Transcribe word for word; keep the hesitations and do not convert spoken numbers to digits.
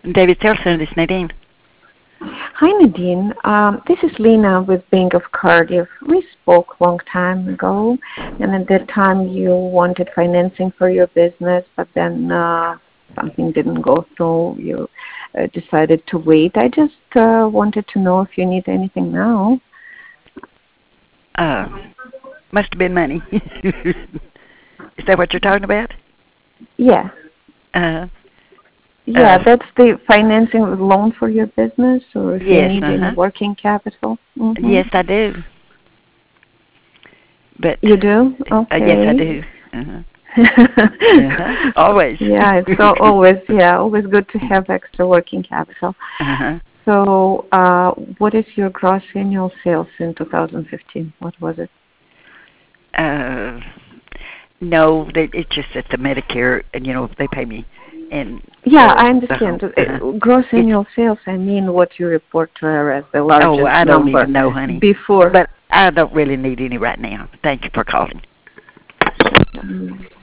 David Sales Center, this is Nadine. Hi, Nadine. Um, this is Lena with Bank of Cardiff. We spoke a long time ago, and at that time you wanted financing for your business, but then uh, something didn't go through. You uh, decided to wait. I just uh, wanted to know if you need anything now. Uh, must have been money. Is that what you're talking about? Yeah. Uh, Yeah, uh, that's the financing loan for your business, or if you yes, need any uh-huh. working capital. Mm-hmm. Yes, I do. But, You do? uh, yes, I Okay. do. Uh-huh. Uh-huh. Always. Yeah, it's so always yeah, always good to have extra working capital. uh-huh. So, uh, what is your gross annual sales in two thousand fifteen? What was it? Uh, no, they, it's just that the Medicare, and you know, they pay me, and Yeah, the I the home. understand. Uh-huh. Uh, Gross It's annual sales, I mean what you report to her as the oh, largest I don't number even know, honey. before. But I don't really need any right now. Thank you for calling. Um,